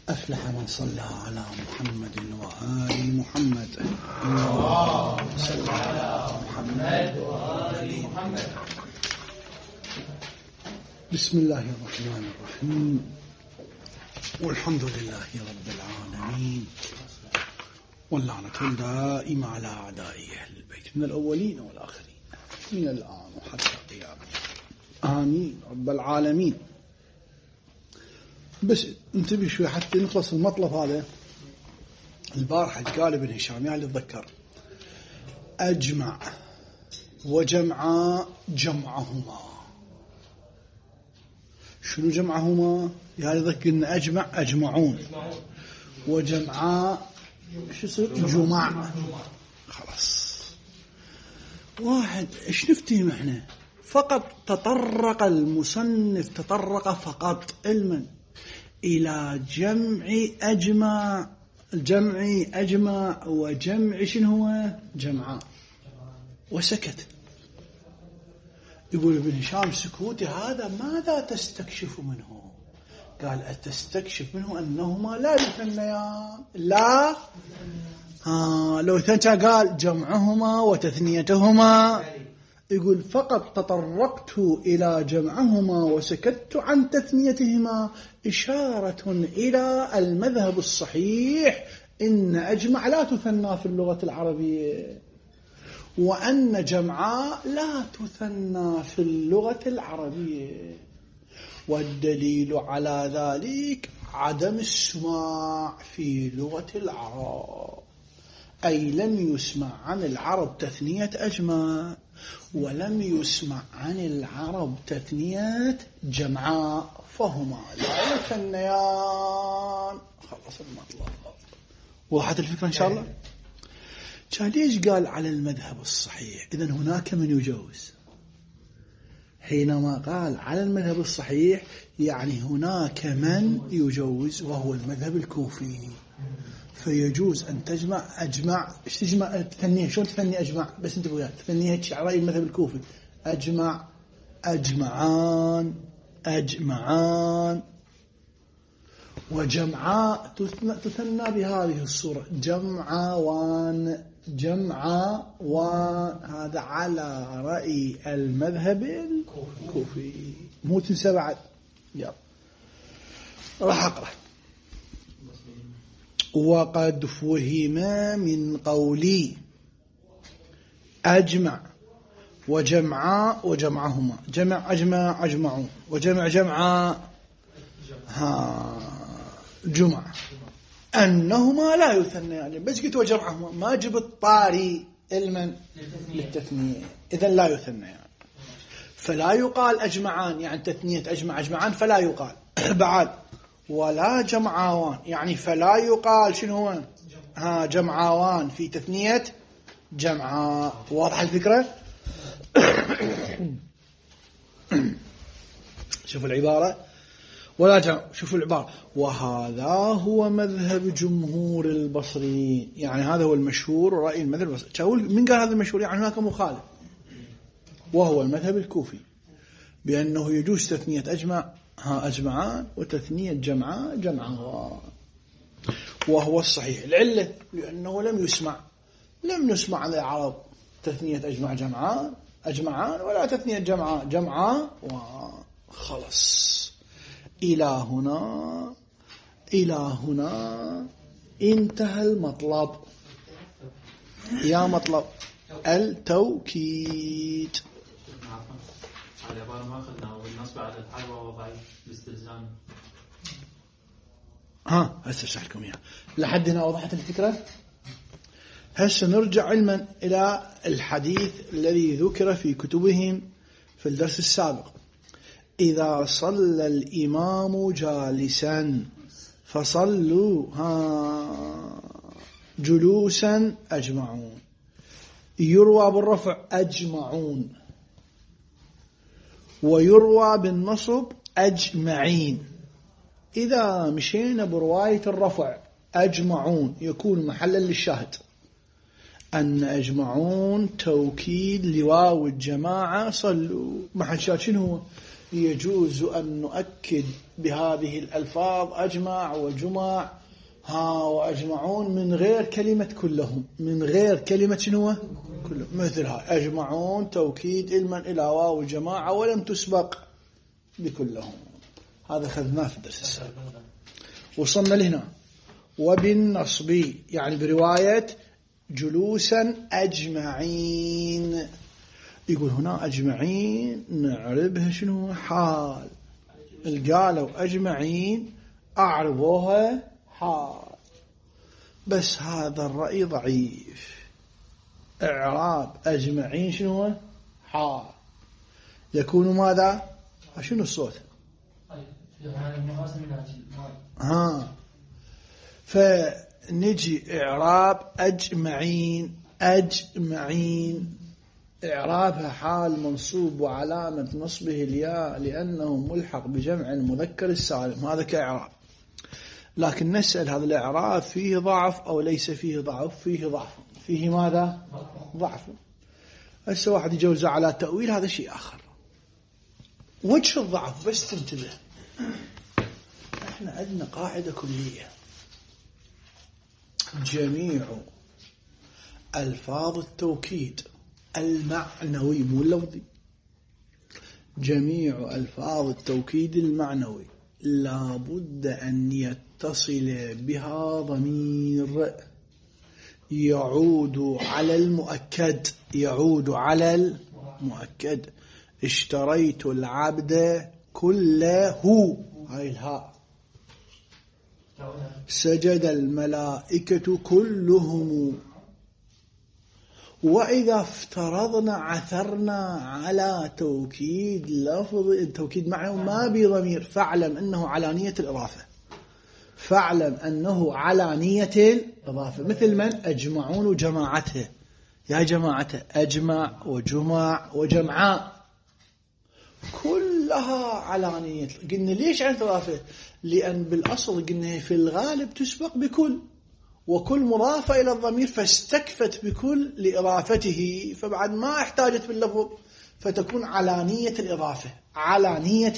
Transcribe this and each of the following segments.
أفلح من صلى على محمد وآل محمد. اللهم صل على محمد وآل محمد. بسم الله الرحمن الرحيم، والحمد لله رب العالمين، واللعنة الدائمة على أعدائه أهل البيت من الأولين والآخرين من الآن وحتى قيامه، آمين رب العالمين. بس انتبه شوي حتى نخلص المطلب هذا. البارحة قال ابن هشام يعني تذكر أجمع وجمع جمعهما. شنو جمعهما؟ يعني ذكرنا أجمع أجمعون وجمع شو يصير جمع. خلاص واحد ايش نفتهم احنا؟ فقط تطرق المصنف فقط علما إلى جمع أجمع وجمع شنو هو جمعاء، وسكت. يقول ابن هشام سكوتي هذا ماذا تستكشف منه؟ قال أتستكشف منه أنهما لا يثنيان. لا لو ثنتا قال جمعهما وتثنيتهما. يقول فقط تطرقت إلى جمعهما وسكت عن تثنيتهما إشارة إلى المذهب الصحيح إن أجمع لا تثنى في اللغة العربية، وأن جمعاء لا تثنى في اللغة العربية. والدليل على ذلك عدم السماع في لغة العرب، أي لم يسمع عن العرب تثنية أجمع، ولم يسمع عن العرب تثنية جمعاء، فهما لا يثنيان. خلص المطلب. وضحت الفكرة إن شاء الله؟ كان ليش قال على المذهب الصحيح؟ إذن هناك من يجوز. حينما قال على المذهب الصحيح يعني هناك من يجوز، وهو المذهب الكوفي. فيجوز أن تجمع أجمع. إيش تجمع؟ تثنيه. شلون تثني أجمع؟ بس أنت بقولها تثنيه على رأي المذهب الكوفي. أجمع أجمعان أجمعان، وجمعاء تثنى بهذه الصورة جمعوان جمعوان. هذا على رأي المذهب الكوفي. مو تنسى بعد. يلا راح أقرأ. وقد فهم من قولي أجمع وجمعاء وجمعهما جمع أجمع أجمعون وجمع جمعاء جمع أنهما لا يثنى. يعني بس قلت وجمعهما ما جبت طاري علما للتثنية، إذن لا يثنى. يعني فلا يقال أجمعان يعني تثنية أجمع أجمعان، فلا يقال بعد. ولا جمعاوان يعني فلا يقال شنو هو جمعاوان في تثنية جمعاء. واضح الفكرة؟ شوفوا العبارة. ولا جمع. شوفوا العبارة. وهذا هو مذهب جمهور البصريين. يعني هذا هو المشهور رأي المذهب البصري. من قال هذا المشهور؟ يعني هناك مخالف، وهو المذهب الكوفي، بأنه يجوز تثنية أجمع أجمعان وتثنية جمعاء جمعان، وهو الصحيح. العلة لأنه لم يسمع عن العرب تثنية أجمع جمعان أجمعان، ولا تثنية جمعاء جمعاء. وخلص إلى هنا انتهى المطلب. يا مطلب التوكيد. العبارة ما أخذنا والنصب على الحال وهو ضعيف باستلزام. هسه أشرح لكم إياها. لحد هنا وضحت الفكرة. هسه نرجع علما إلى الحديث الذي ذكر في كتبهم في الدرس السابق. إذا صلى الإمام جالسا فصلوا جلوسا أجمعون. يروى بالرفع أجمعون، ويروى بالنصب أجمعين. إذا مشينا برواية الرفع أجمعون يكون محلا للشاهد أن أجمعون توكيد لواو الجماعة صلوا. محل شاهد شنو هو؟ يجوز أن نؤكد بهذه الألفاظ أجمع وجمع وأجمعون من غير كلمة كلهم، من غير كلمة شنو كلهم، مثل هاي أجمعون توكيد علما إلى واو الجماعة ولم تسبق بكلهم. هذا خذناه في الدرس السابق. وصلنا لهنا. وبالنصب يعني برواية جلوسا أجمعين. يقول هنا أجمعين نعربها شنو حال. قالوا أجمعين أعربوها حال، بس هذا الرأي ضعيف. إعراب أجمعين شنو حال يكون ماذا؟ شنو الصوت؟ فنجي إعراب أجمعين. أجمعين إعرابها حال منصوب وعلامة نصبه الياء لأنه ملحق بجمع المذكر السالم. هذا كإعراب. لكن نسأل هذا الإعراب فيه ضعف أو ليس فيه ضعف؟ فيه ضعف. فيه ماذا؟ ضعف. هسه واحد يجوز على تأويل، هذا شيء آخر. وجه الضعف بس تنتبه، احنا عندنا قاعدة كلية: جميع ألفاظ التوكيد المعنوي مو اللفظي، جميع ألفاظ التوكيد المعنوي لابد أن يتصل بها ضمير يعود على المؤكد. يعود على المؤكد. اشتريت العبد كله، هاي الهاء. سجد الملائكة كلهم. وإذا افترضنا عثرنا على توكيد لفظ توكيد معنوي ما بضمير، فاعلم أنه على نية الإضافة. فاعلم أنه على نية الإضافة. مثل من؟ أجمعون وجماعته. يا جماعته أجمع وجمع وجمعاء كلها على نية. قلنا ليش عن الإضافة؟ لأن بالأصل قلنا في الغالب تسبق بكل، وكل مضافة إلى الضمير فاستكفت بكل لإضافته، فبعد ما احتاجت باللفظ فتكون على نية الإضافة. على نية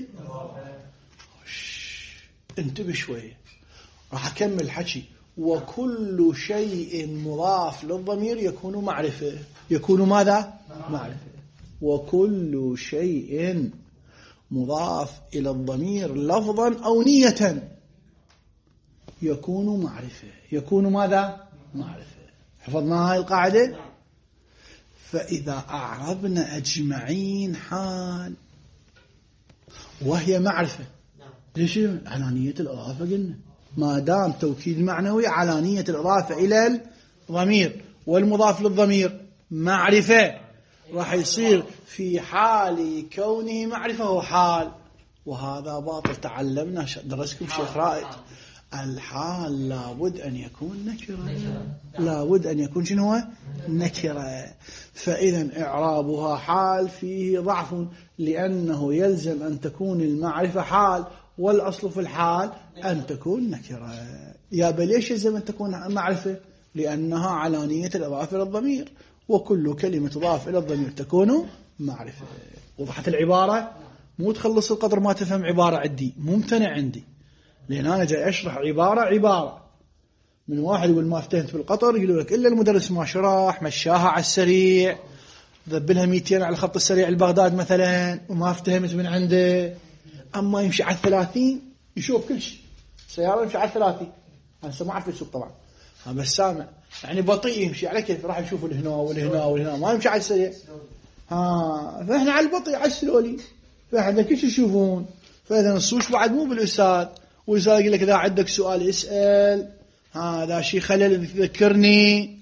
انتبه شوية، راح أكمل حكي. وكل شيء مضاف للضمير يكون معرفة. يكون ماذا؟ معرفة. وكل شيء مضاف إلى الضمير لفظا أو نية يكون معرفة. يكون ماذا؟ معرفة. حفظنا هاي القاعدة. فإذا أعربنا أجمعين حال وهي معرفة، ليش؟ على نية الإضافة. قلنا ما دام توكيد معنوي على نية الإضافة إلى الضمير والمضاف للضمير معرفة، راح يصير في حال كونه معرفة هو حال. وهذا باطل. تعلمنا درسكم شيخ رائد الحال لابد أن يكون نكرة. لابد أن يكون شنو؟ نكرة. فإذا إعرابها حال فيه ضعف، لأنه يلزم أن تكون المعرفة حال، والأصل في الحال أن تكون نكرة. يا بل ليش يلزم أن تكون معرفة؟ لأنها على نية الإضافة إلى الضمير، وكل كلمة تضاف إلى الضمير تكون معرفة. وضحت العبارة؟ مو تخلص القدر ما تفهم عبارة عندي، ممتنع عندي، لأن أنا جاي أشرح عبارة من واحد يقول ما افتهمت بالقطر، يقول لك إلا المدرس ما شرح، مشاها على السريع، ذبلها 200 على الخط السريع البغداد مثلا وما افتهمت من عنده. أما يمشي على 30 يشوف كل شيء، سيارة يمشي على 30، أنا ما أعرف يسوق طبعا، بس سامع يعني بطيء يمشي على كيف، راح يشوف الهنا والهنا والهنا، ما يمشي على السريع. فإحنا على البطيء على السلولي، فإحنا كل شيء يشوفون. فإذا نصوش بعد مو بالأستاذ، والأستاذ يقول لك إذا عندك سؤال اسأل، هذا شيء خلل تذكرني.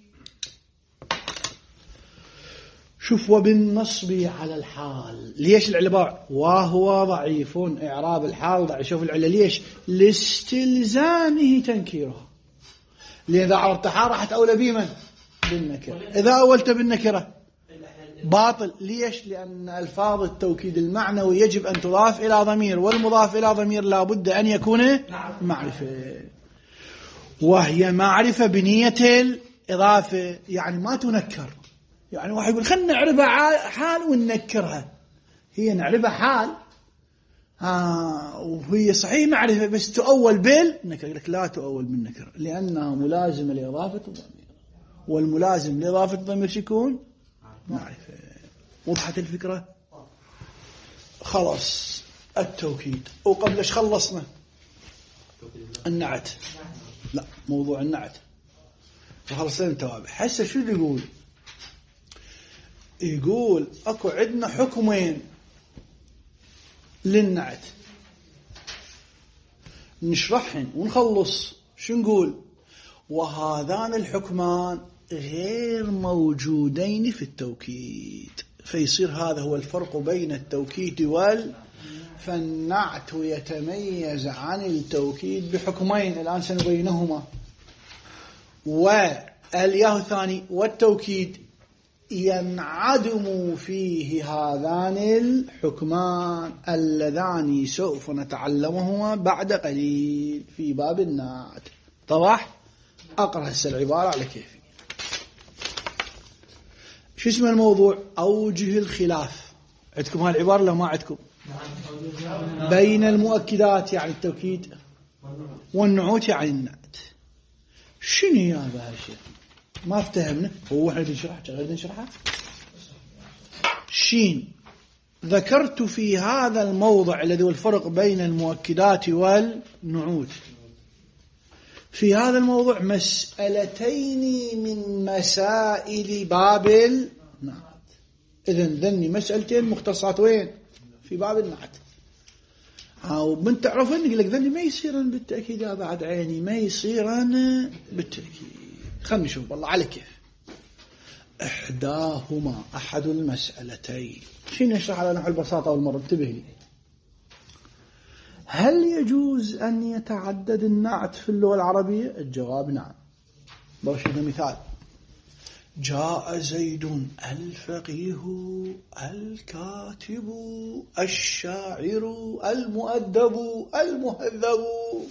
شوف وبالنصب على الحال. ليش العلباء وهو ضعيف؟ إعراب الحال ضعيف. شوف العلة ليش؟ لاستلزامه تنكيرها. لأن إذا عرفت حال راح تأولى بمن؟ بالنكرة. إذا أولت بالنكرة باطل. ليش؟ لأن ألفاظ التوكيد المعنوي يجب أن تضاف إلى ضمير، والمضاف إلى ضمير لابد أن يكون معرفة، وهي معرفة بنية الإضافة، يعني ما تنكر. يعني واحد يقول خلنا نعرفها حال وننكرها. هي نعرفها حال وهي صحيح معرفة بس تؤول بالنكرة. لك لا تؤول بالنكرة لأنها ملازمة لإضافة الضمير، والملازم لإضافة الضمير شيكون معرفة. وضحت الفكرة؟ خلاص التوكيد. وقبل ايش خلصنا؟ النعت. لا موضوع النعت فخلصنا التوابع. حسه شو يقول؟ يقول اكو عندنا حكمين للنعت نشرحهن ونخلص. شو نقول؟ وهذان الحكمان غير موجودين في التوكيد، فيصير هذا هو الفرق بين التوكيد فالنعت يتميز عن التوكيد بحكمين الآن سنبينهما. والياء الثاني والتوكيد ينعدم فيه هذان الحكمان اللذان سوف نتعلمهما بعد قليل في باب النعت. طبعا أقرأ هسه العبارة على كيفي. شو اسم الموضوع؟ أوجه الخلاف. عندكم هالعبارة ولا ما عندكم؟ بين المؤكدات يعني التوكيد والنعوت يعني النعت. شنو يا باشا؟ ما افتهمنا. هو احنا نشرح غير نشرحها. شين ذكرت في هذا الموضع الذي هو الفرق بين المؤكدات والنعوت في هذا الموضوع مسألتين من مسائل باب النعت. إذن ذني مسألتين مختصات وين؟ في باب النعت. ومن تعرفون يقول لك ذني ما يصيرن بالتأكيد يا بعد عيني، ما يصيرن بالتأكيد. خلنا نشوف والله على كيف. إحداهما أحد المسألتين. شنو نشرح على نحو البساطة والمرة؟ انتبه لي. هل يجوز أن يتعدد النعت في اللغة العربية؟ الجواب نعم. بوشنا مثال: جاء زيد الفقيه الكاتب الشاعر المؤدب المهذب.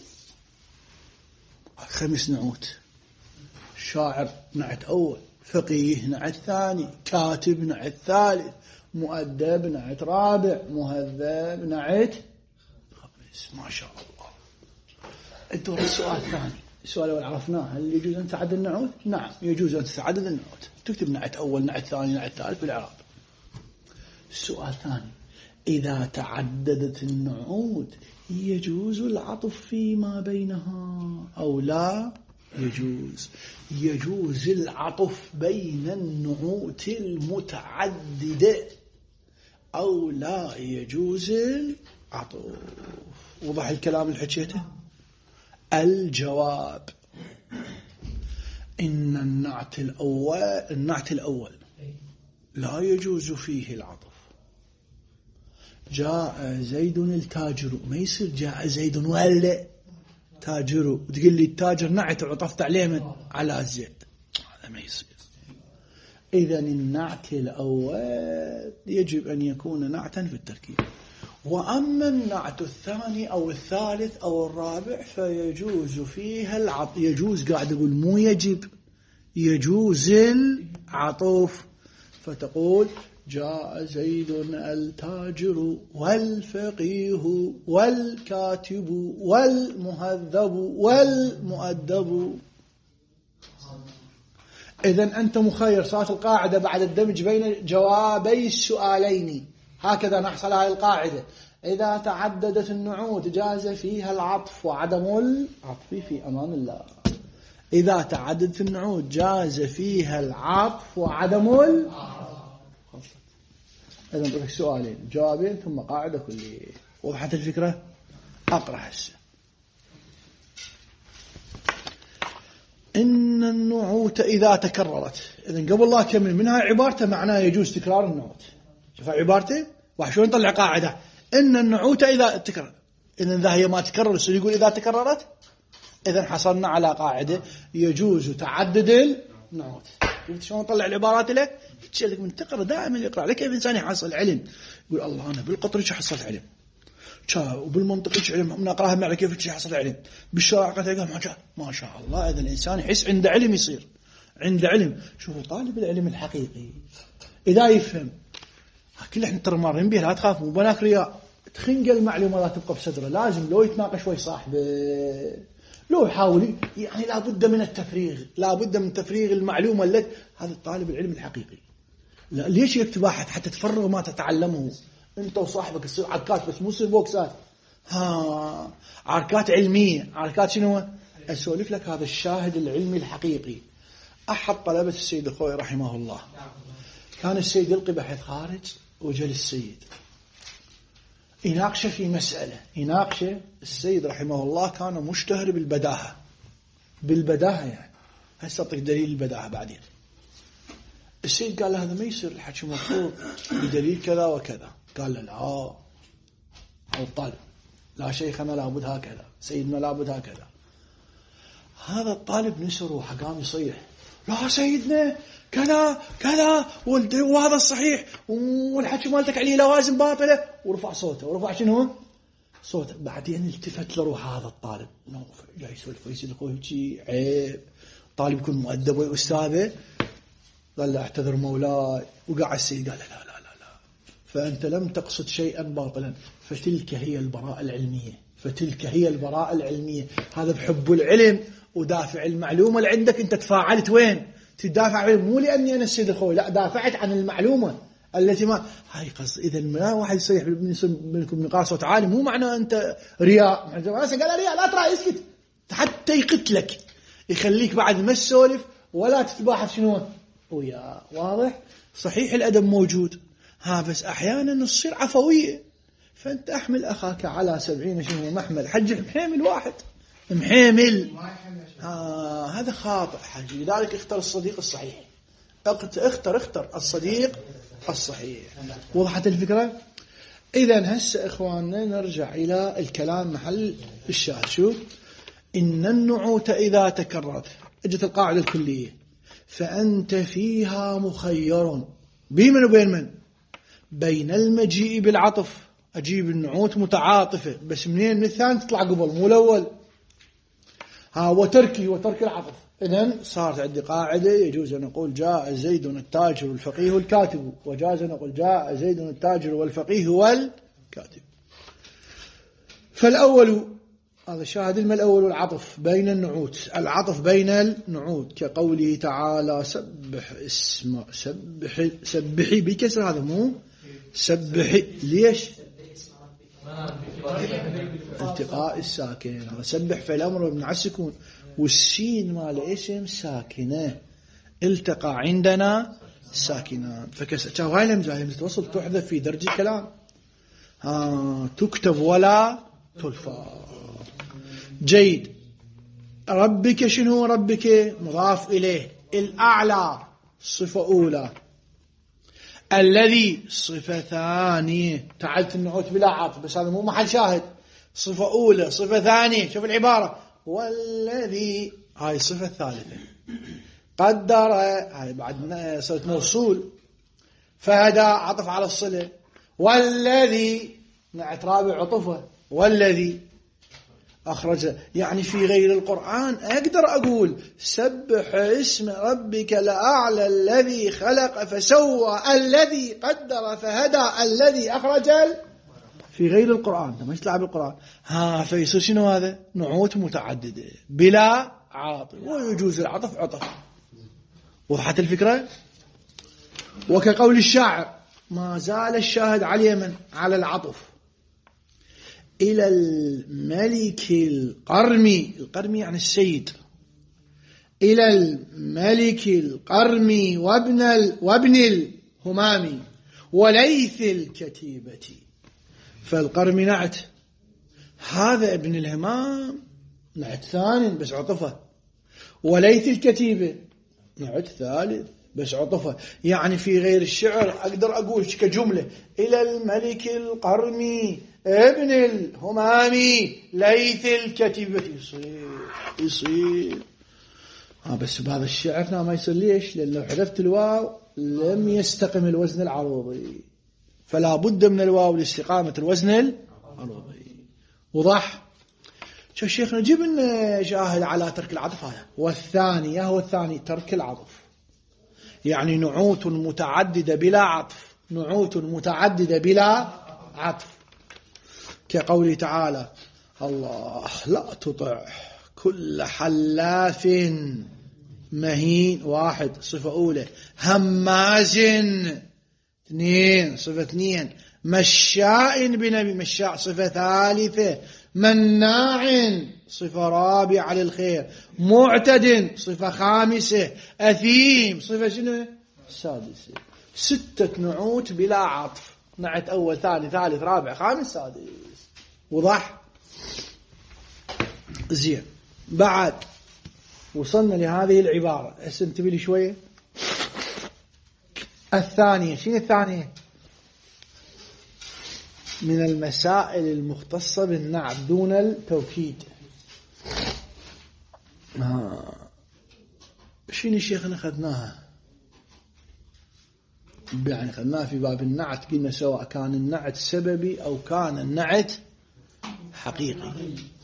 5 نعوت. شاعر نعت أول، فقيه نعت ثاني، كاتب نعت ثالث، مؤدب نعت رابع، مهذب نعت خامس. ما شاء الله. الدور السؤال الثاني. السؤال الأول عرفناه، هل يجوز أن تتعدد النعوت؟ نعم يجوز أن تتعدد النعوت. تكتب نعت أول نعت ثاني نعت ثالث بالإعراب. السؤال الثاني: إذا تعددت النعوت يجوز العطف فيما بينها أو لا يجوز؟ يجوز العطف بين النعوت المتعددة أو لا يجوز العطف. وضح الكلام اللي حكيته. الجواب: إن النعت الأول لا يجوز فيه العطف. جاء زيد التاجر، ما يصير جاء زيد ولا تاجر وتقول لي التاجر نعت وعطفت عليه من على زيد، هذا ما يصير. إذن النعت الأول يجب أن يكون نعتا في التركيب. وأما النعت الثاني أو الثالث أو الرابع فيجوز فيها العطف. يجوز، قاعد أقول مو يجب، يجوز العطف. فتقول: جاء زيد التاجر والفقيه والكاتب والمهذب والمؤدب. إذن أنت مخير. صارت القاعدة بعد الدمج بين جوابي السؤالين. هكذا نحصل على القاعدة: إذا تعددت النعوت جاز فيها العطف وعدم العطف في أمان الله. إذا تعددت النعوت جاز فيها العطف وعدم العطف. إذن بدك سؤالين جوابين ثم قاعدة كلية. وضحت الفكرة؟ أقرأ هسه. إن النعوت إذا تكررت. إذن قبل لا أكمل منها عبارته معناه يجوز تكرار النعوت. شوف عبارته وشو نطلع قاعدة: إن النعوت إذا تكرر. إذن إذا هي ما تكرر يقول إذا تكررت. إذن حصلنا على قاعدة يجوز تعدد النعوت. شفت شلون نطلع العبارات لك؟ تشيلك من تقرأ دائما يقرأ لك. كيف إنسان يحصل علم؟ يقول الله أنا بالقطري حصلت علم، وبالمنطقي علم، من أقرأها معي كيف حصلت علم، بالشرع قتل ما شاء الله. إذا الإنسان يحس عند علم، يصير عند علم. شوفوا طالب العلم الحقيقي إذا يفهم كل احنا ترى مارين به، لا تخافوا، بناك رياء تخنق المعلومة لا تبقى بصدره، لازم لو يتناقش ويا صاحبه، لو يحاول يعني لابد من التفريغ، لابد من تفريغ المعلومة التي هذا الطالب العلم الحقيقي. لا ليش يكتب واحد حتى تفرغ ما تتعلمه انت وصاحبك، تصير عركات بس مو تصير بوكسات، عركات علمية، عركات شنو؟ اسولف لك هذا الشاهد العلمي الحقيقي. احد طلبة السيد الخوئي رحمه الله كان السيد يلقي بحث خارج، وجل السيد يناقشه في مسألة، يناقشه السيد رحمه الله كان مشتهر بالبداهة يعني، هسه أعطيك دليل البداهة بعدين. السيد قال له هذا ما يصير الحكي مفروض بدليل كذا وكذا. قال له لا، أو الطالب لا شيخنا لابد هكذا، سيدنا لابد هكذا. هذا الطالب نسر روحه قام يصيح لا سيدنا كذا كذا وهذا الصحيح والحكي مالتك عليه لوازم باطلة، ورفع صوته، ورفع شنو صوته. بعدين التفت لروح هذا الطالب جاي يسولف ويصير يقول شيء عيب، طالب يكون مؤدب وأستاذه. قال له اعتذر مولاي، وقع السيد قال له لا لا لا لا، فأنت لم تقصد شيئا باطلا، فتلك هي البراءة العلمية، فتلك هي البراءة العلمية. هذا بحب العلم ودافع المعلومة اللي عندك، انت تفاعلت وين؟ تدافع عنه مو لأني أنا السيد الخوي، لا دافعت عن المعلومة التي ما هاي قص. إذا ما واحد يصيح منكم نقاش صوت عالي مو معناه أنت رياء. قال رياء لا ترى اسكت حتى يقتلك، يخليك بعد ما تسولف ولا تتباحث شنو ويا. واضح؟ صحيح الأدب موجود، بس أحيانا تصير عفوية، فأنت أحمل أخاك على 70 شنو محمل، حج محمل واحد محمل. هذا خاطئ حاجي. لذلك اختر الصديق الصحيح، اختر الصديق الصحيح. وضحت الفكرة؟ إذن هسه إخواننا نرجع إلى الكلام محل الشاهد. شوف، إن النعوت إذا تكررت، اجت القاعدة الكلية، فأنت فيها مخير بمن وبين من؟ بين المجيء بالعطف، أجيب النعوت متعاطفة بس منين؟ من الثاني تطلع قبل مو الأول. وترك العطف. إذن صارت عندي قاعدة، يجوز أن أقول جاء زيد التاجر والفقيه والكاتب، وجاز أن أقول جاء زيد التاجر والفقيه والكاتب. فالأول هذا شاهد الأول العطف بين النعوت، العطف بين النعوت كقوله تعالى سبحي بكسر، هذا مو سبحي. ليش؟ التقاء الساكن. هذا سبح في الأمر مع السكون، والسين مال اسم ساكنة، التقى عندنا ساكنان فكسر. هاي الهمزة توصل تحذف في درج الكلام، تكتب ولا تلفظ. جيد. ربك شنو؟ ربك مضاف إليه، الأعلى صفة أولى، الذي صفة ثانية. تعالت النعوت بلا عاطف بس هذا مو محل شاهد. صفة أولى، صفة ثانية. شوف العبارة، والذي هاي الصفة الثالثة. قدر هاي بعد صارت موصول، فهدى عطف على الصلة. والذي نعت رابع عطفه، والذي أخرج. يعني في غير القرآن أقدر أقول سبح اسم ربك الأعلى الذي خلق فسوى، الذي قدر فهدى، الذي أخرج. في غير القرآن لما يطلع بالقرآن فيصير شنو هذا؟ نعوت متعددة بلا عاطف، ويجوز العطف عطف. وضحت الفكرة؟ وكقول الشاعر ما زال الشاهد على اليمن على العطف إلى الملك القرمي. القرمي يعني السيد. إلى الملك القرمي وابن الهمامي وليث الكتيبة. فالقرمي نعت، هذا ابن الهمام نعت ثاني بس عطفه، وليث الكتيبة نعت ثالث بس عطفه. يعني في غير الشعر أقدر أقول كجملة إلى الملك القرمي ابن الهمامي ليث الكتيبة، يصير بس بهذا الشعر ما يصير. ليش؟ لأن لو حذفت الواو لم يستقم الوزن العروضي، فلا بد من الواو لاستقامة الوزن العروضي. وضح؟ شو شيخنا جيب لنا شاهد على ترك العطف هذا. والثانية هو الثاني ترك العطف، يعني نعوت متعددة بلا عطف، نعوت متعددة بلا عطف. كقوله تعالى الله لا تطع كل حلاف مهين، 1 صفة أولى. هماز 2 صفة 2. مشاء بنبي، مشاء صفة 3. مناع صفة 4 للخير. معتد صفة 5. أثيم صفة شنو؟ 6. 6 نعوت بلا عطف، نعت أول ثاني ثالث رابع خامس سادس. وضح؟ زين. بعد وصلنا لهذه العبارة، انتبه لي شوية. الثانية، شنو الثانية؟ من المسائل المختصة بالنعت دون التوكيد. شنو شيخنا خذناها؟ يعني خذناها في باب النعت، قلنا سواء كان النعت سببي أو كان النعت حقيقي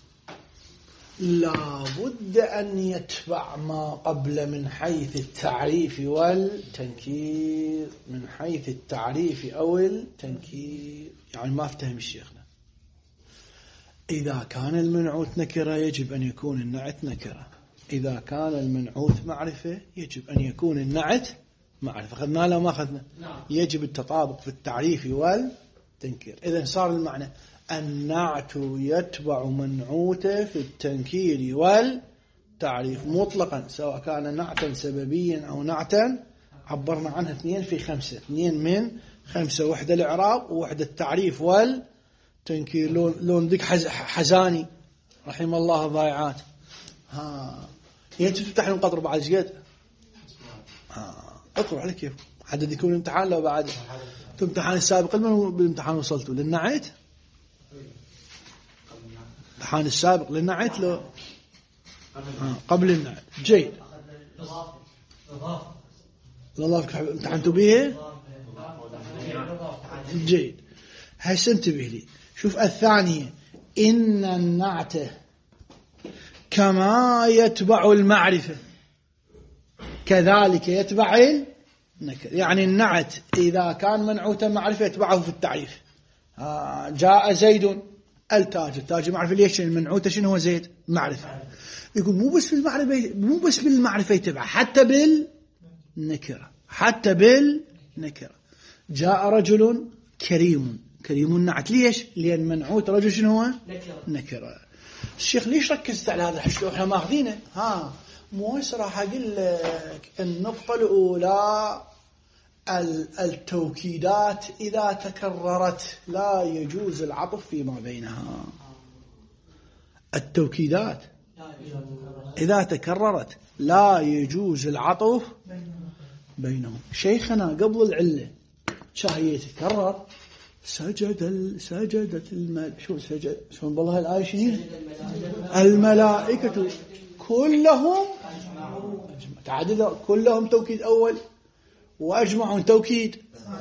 لا بد أن يتبع ما قبل من حيث التعريف والتنكير، من حيث التعريف أو التنكير. يعني ما افتهم الشيخنا، إذا كان المنعوت نكرة يجب أن يكون النعت نكرة، إذا كان المنعوت معرفة يجب أن يكون النعت معرفة. أخذنا لا ما أخذنا؟ يجب التطابق في التعريف والتنكير. إذن صار المعنى النعت يتبع منعوته في التنكير والتعريف مطلقا، سواء كان نعتا سببيا أو نعتا عبرنا عنها 2 في 5، 2 من 5، وحدة الإعراب ووحدة التعريف والتنكير. لون ذيك حزاني رحم الله الضائعات. تفتح القطر بعد زيادة. اقرأ على كيف حدد يكون الامتحان. لو بعد الامتحان السابق بالامتحان وصلتوا للنعت، الامتحان السابق للنعت لو قبل النعت. جيد. الله امتحنتوا به. جيد. هسه انتبه لي، شوف الثانية، إن النعت كما يتبع المعرفة كذلك يتبع النكر. يعني النعت إذا كان منعوتا معرفة يتبعه في التعريف. جاء زيد التاجر، التاجر معرفة. ليش؟ المنعوت شنو هو؟ زيد معرفة. يقول مو بس بالمعرفة يتبع، حتى بالنكرة، حتى بالنكرة. جاء رجل كريم، كريم النعت. ليش؟ لأن منعوت رجل شنو هو؟ نكرة. الشيخ ليش ركزت على هذا الحشو؟ احنا ماخذينه. مو راح أقول لك النقطة الأولى، التوكيدات إذا تكررت لا يجوز العطف فيما بينها. التوكيدات إذا تكررت لا يجوز العطف بينهم. شيخنا قبل العلة شاهية تتكرر، سجدت شو سجد، شو والله الآية شنو؟ الملائكة كلهم تعدد، كلهم توكيد أول، وأجمعون توكيد.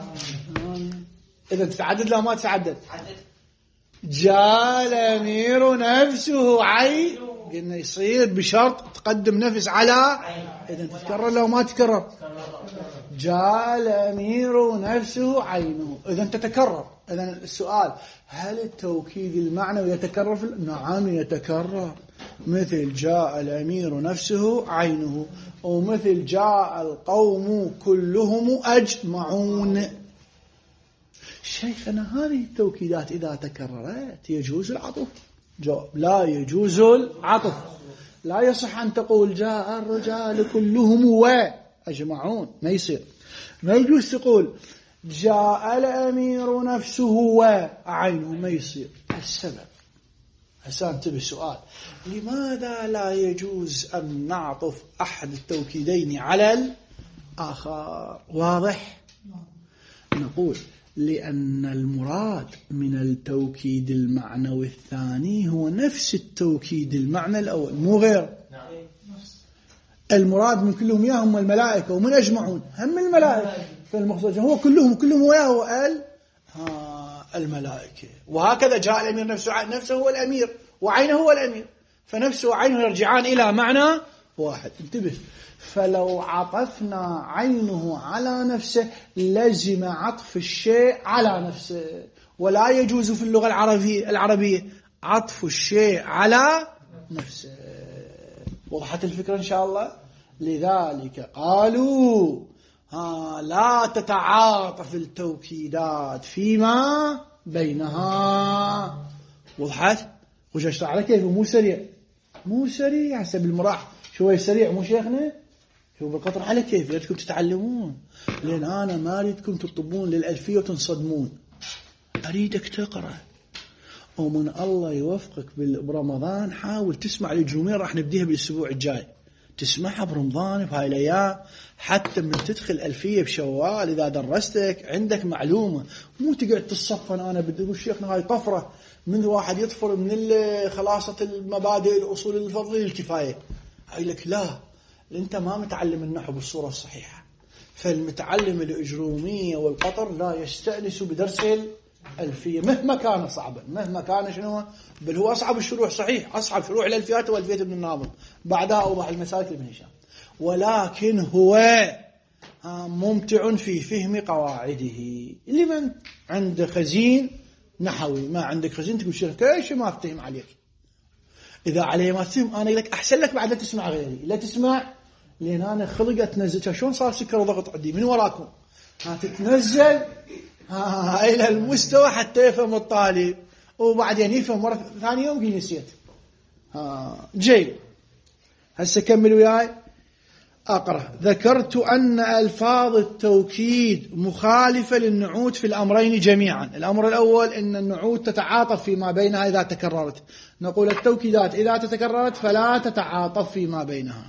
إذا تتعدد لا ما تتعدد. جاء الأمير نفسه عين، قلنا يصير بشرط تقدم نفس على. إذا تتكرر لو ما تكرر. جاء الأمير نفسه عينه، إذا تتكرر. إذا السؤال، هل التوكيد المعنوي يتكرر؟ نعم يتكرر، مثل جاء الأمير نفسه عينه، ومثل جاء القوم كلهم أجمعون. شيخنا هذه التوكيدات إذا تكررت يجوز العطف؟ جواب: لا يجوز العطف. لا يصح أن تقول جاء الرجال كلهم وأجمعون، ما يصير. ما يجوز تقول جاء الأمير نفسه وعينه، ما يصير. السبب هسه انتبه السؤال، لماذا لا يجوز أن نعطف أحد التوكيدين على الآخر؟ واضح؟ نقول لأن المراد من التوكيد المعنوي الثاني هو نفس التوكيد المعنى الأول، مو غير. المراد من كلهم ياهم الملائكة، ومن أجمعون هم الملائكة، فالمقصود هو كلهم وياه الملائكة. وهكذا جاء الأمير نفسه هو الأمير، وعينه هو الأمير، فنفسه وعينه يرجعان إلى معنى واحد. انتبه، فلو عطفنا عينه على نفسه لزم عطف الشيء على نفسه، ولا يجوز في اللغة العربية عطف الشيء على نفسه. وضحت الفكرة إن شاء الله. لذلك قالوا لا تتعاطف التوكيدات فيما بينها. وضحت؟ وش اشرح على كيف؟ مو سريع حسب المراح شوي سريع مو شيخنا. شوف بالقطر على كيف بدكم تتعلمون، لأن أنا ما أريدكم تطبون للألفية وتنصدمون، أريدك تقرأ ومن الله يوفقك برمضان حاول تسمع الجميع. راح نبديها بالأسبوع الجاي، تسمعها برمضان بهاي الأيام حتى من تدخل ألفية بشوال إذا درستك عندك معلومة. مو تقعد تصفن أنا بدي أقول شيخنا هاي طفرة من واحد يطفر من خلاصة المبادئ الأصول الفضل الكفاية. هاي لك لا، أنت ما متعلم النحو بالصورة الصحيحة. فالمتعلم الإجرومية والقطر لا يستأنس بدرس الألفية مهما كان صعبا، مهما كان شنو، بل هو أصعب الشروح صحيح، أصعب شروح الألفيات والألفية ابن الناظم، بعدها أوضح المسالك ابن هشام، ولكن هو ممتع في فهم قواعده. لمن عنده خزين نحوي، ما عندك خزين تقول شيخ كيش ما أفتهم عليك. إذا عليه ما تفهم أنا لك أحسن لك بعد لا تسمع غيري، لا تسمع، لأن أنا خلقت نزلتها. شلون صار سكر وضغط عندي من وراكم تتنزل إلى المستوى حتى يفهم الطالب، وبعدين يفهم مرة ثانية يوم قيل نسيت. جيد، هسه كمل وياي أقرأ. ذكرت أن ألفاظ التوكيد مخالفة للنعوت في الأمرين جميعا. الأمر الأول أن النعوت تتعاطف فيما بينها إذا تكررت. نقول التوكيدات إذا تتكررت فلا تتعاطف فيما بينها،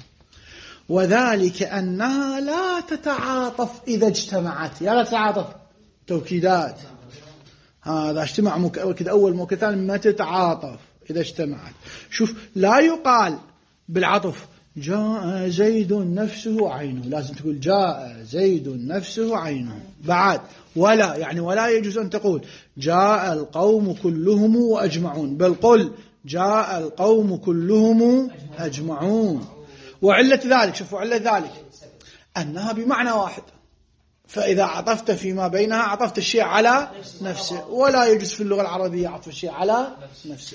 وذلك أنها لا تتعاطف إذا اجتمعت. لا تتعاطف توكيدات، هذا اجتماع مؤكد أول مؤكد ثاني، ما تتعاطف إذا اجتمعت. شوف، لا يقال بالعطف جاء زيد نفسه عينه، لازم تقول جاء زيد نفسه عينه بعد. ولا يعني ولا يجوز أن تقول جاء القوم كلهم وأجمعون، بل قل جاء القوم كلهم أجمعون. وعلة ذلك، شوفوا علة ذلك أنها بمعنى واحد، فإذا عطفت فيما بينها عطفت الشيء على نفسه، ولا يجوز في اللغة العربية عطف الشيء على نفسه.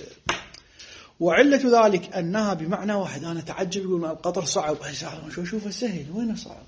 وعلة ذلك أنها بمعنى واحد. أنا تعجب يقول القطر صعب، شو شوفه سهل، وين صعب؟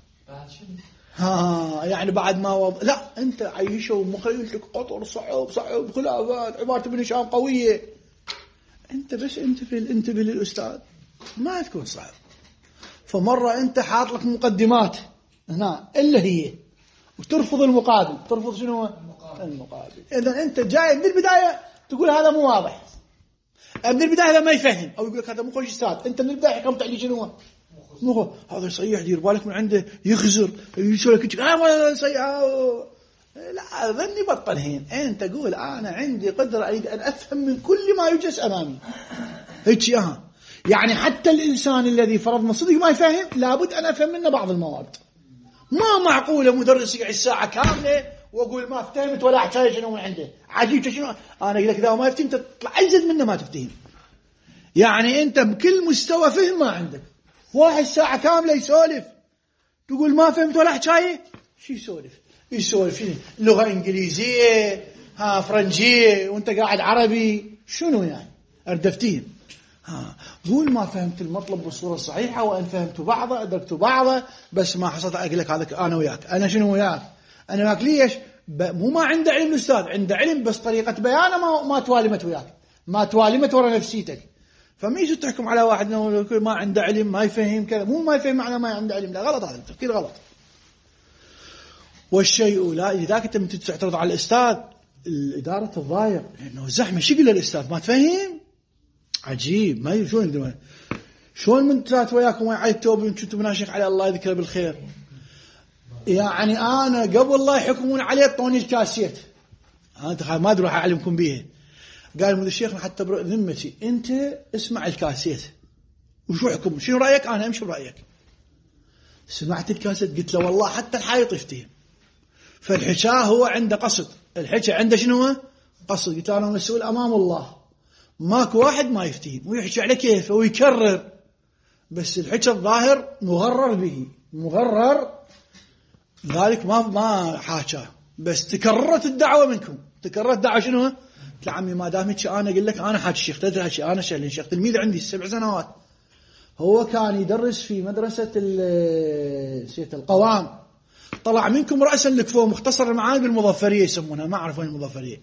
يعني بعد ما لا أنت عيشه ومخيلتك قطر صعب خلافات، عبارة ابن هشام قوية، أنت بس انتبه للأستاذ ما تكون صعب. فمرة أنت حاط لك مقدمات هنا إلا هي، وترفض المقابل. ترفض شنو؟ المقابل. إذا أنت جاي من البداية تقول هذا مو واضح، من البداية هذا ما يفهم، أو يقول لك هذا مو خوش أستاذ. أنت من البداية حكمت عليه شنو؟ مو هذا صيح، دير بالك من عنده يخزر يسوي لك صيح. لا ظني بطل هين. أنت قول أنا عندي قدرة أريد أن أفهم من كل ما يجلس أمامي. هيك يعني حتى الإنسان الذي فرض من صدق ما يفهم لابد أن أفهم منه بعض المواد. ما معقولة مدرس يقعد ساعة كاملة وأقول ما فهمت ولا أحتاج شنو من عنده. عجيب شنو أنا أقول لك إذا ما يفتهم تطلع أجد منه ما تفتهم. يعني أنت بكل مستوى فهم ما عندك. واحد ساعة كاملة يسولف تقول ما فهمت ولا أحتاج. شو يسولف شنو؟ لغة إنجليزية فرنجية وأنت قاعد عربي شنو يعني؟ أردفتين. قول ما فهمت المطلب بالصورة الصحيحة، وأن فهمت بعضه أدركت بعضه، بس ما حصلت أقول لك هذا أنا وياك. أنا شنو وياك؟ أنا وياك ليش؟ مو ما عنده علم الأستاذ، عنده علم بس طريقة بيانه ما توالمت وياك، ما توالمت ورا نفسيتك. فما يجي تحكم على واحد ما عنده علم ما يفهم كذا. مو ما يفهم معنى ما عنده علم، لا غلط، هذا التفكير غلط. والشيء لا، لذلك أنت تعترض على الأستاذ الإدارة تضايق لأنه زحمة. شو يقول الأستاذ ما تفهم؟ عجيب. ما شلون يقدرون شلون من تات وياكم ويعيد توبي كنتم مناشق على الله يذكره بالخير. يعني أنا قبل لا يحكمون عليه طوني الكاسيت، أنا ما أدري راح أعلمكم بيه. قال مدير الشيخنا حتى ذمتي أنت اسمع الكاسيت وشو حكم شنو رأيك، أنا أمشي برأيك. سمعت الكاسيت قلت له والله حتى الحائط يفتهم. فالحكاة هو عنده قصد، الحكاة عنده شنو قصد. قلت أنا مسؤول أمام الله، ماكو واحد ما يفتهم ويحكي على كيفه ويكرر، بس الحكي الظاهر مغرر به، مغرر ذلك ما حاكاه، بس تكررت الدعوة منكم تكررت دعوة شنو؟ قلت له عمي ما دام هيك أنا أقول لك أنا حاج الشيخ تدري شيء أنا شيخ تلميذ عندي 7 سنوات. هو كان يدرس في مدرسة القوام. طلع منكم رأسا لكفوه مختصر المعاني بالمظفرية يسمونها ما أعرف وين المظفرية.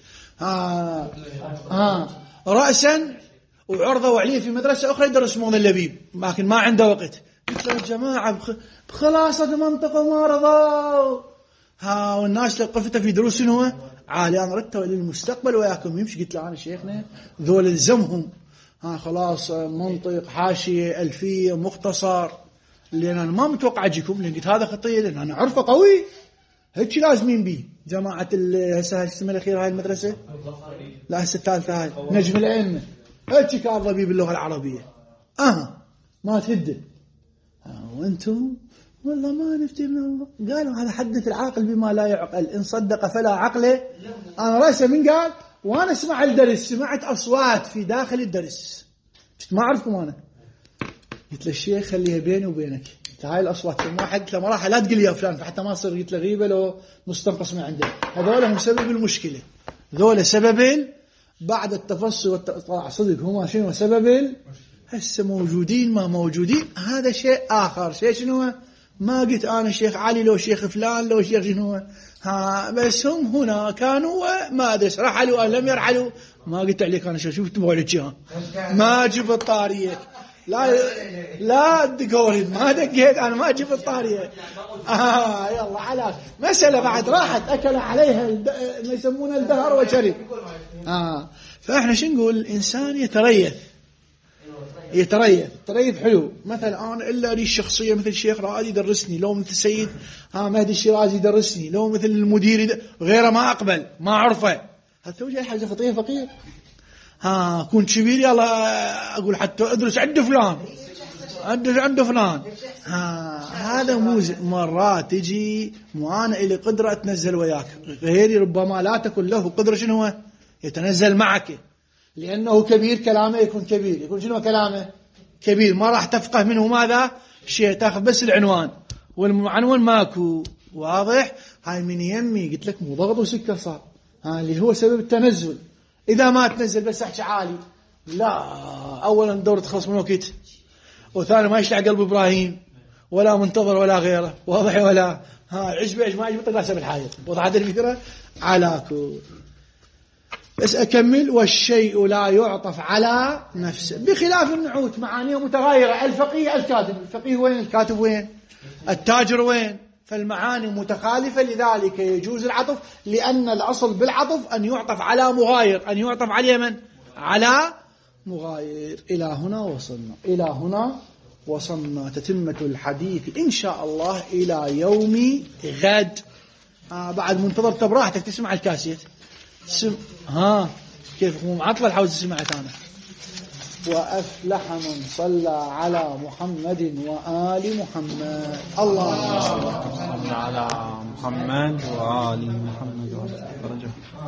رأسا وعرضوا عليه في مدرسة أخرى يدرس موضوع اللبيب لكن ما عنده وقت. قلت له يا جماعة بخلاصة المنطقة ما رضوا. والناس لقفته في دروس هو عالي. أنا ردت للمستقبل وياكم يمشي. قلت له أنا شيخنا ذول الزمهم خلاص منطق حاشية ألفية مختصر لأن أنا ما متوقع أجيكم لأن قلت هذا خطية لأن أنا عرفه قوي هيك لازمين بيه. جماعة هسه السنة الأخيرة هاي المدرسة لا هسه الثالثة هاي نجم الأئمة هيك كان ضبي باللغة العربية ما تهد. وأنتم والله ما نفتي من الله. قالوا هذا حدث العاقل بما لا يعقل إن صدق فلا عقله. أنا رأسه من قال وأنا أسمع الدرس سمعت أصوات في داخل الدرس ما أعرفكم أنا. قلت له الشيخ خليها بيني وبينك هاي الأصوات واحد قلت له مراحل لا تقول يا فلان فحتى ما صير قلت له غيبة لو مستنقص من عنده. هذول هم سبب المشكلة. هذول سبب بعد التفصيل والطلع صدق هما شنو سبب هسه موجودين ما موجودين هذا شيء آخر. شيء شنو ما قلت أنا شيخ علي لو شيخ فلان لو شيخ شنو بس هم هنا كانوا ما أدري رحلوا لم يرحلوا ما قلت عليك أنا شوف تبغى ما أجيب الطارية لا دقوري ما دقيت أنا ما أجيب الطارية. يلا على مسألة بعد راحت أكل عليها ما يسمونه الدهر وشرب. فإحنا شو نقول الإنسان يتريث حلو. مثلا أنا إلا لي الشخصية مثل الشيخ رائد يدرسني لو مثل السيد مهدي الشيرازي يدرسني لو مثل المدير غيره ما أقبل ما أعرفه. هذا وجه حاجة خطية فقير. كنت كبير يلا أقول حتى أدرس عند فلان عند فلان. هذا مرات تجي معانا إلى قدرة تنزل وياك غيري ربما لا تكن له قدرة شنو يتنزل معك لأنه كبير كلامه يكون كبير يكون شنو كلامه كبير ما راح تفقه منه ماذا شيء تأخذ بس العنوان والعنوان ماكو واضح. هاي من يمي قلت لك مو ضغط وسكر صار اللي هو سبب التنزل. إذا ما تنزل بس أحكي عالي لا أولا دورة تخلص من وقت وثاني ما يشلع قلب إبراهيم ولا منتظر ولا غيره واضح ولا عجبه ما عجبه راسه بالحائط. وضع هذه الفكرة علاكو. بس أكمل والشيء لا يعطف على نفسه بخلاف النعوت معانيه متغايرة. الفقيه الكاتب الفقيه وين الكاتب وين التاجر وين فالمعاني متخالفة لذلك يجوز العطف لأن الأصل بالعطف أن يعطف على مغاير أن يعطف على من على مغاير. إلى هنا وصلنا تتمة الحديث إن شاء الله إلى يوم غد. بعد منتظر تبراحتك تسمع الكاسيت كيف مو معطلة حاول تسمعها أنا. وأفلح من صلى على محمد وآل محمد. اللهم صل على محمد وآل محمد.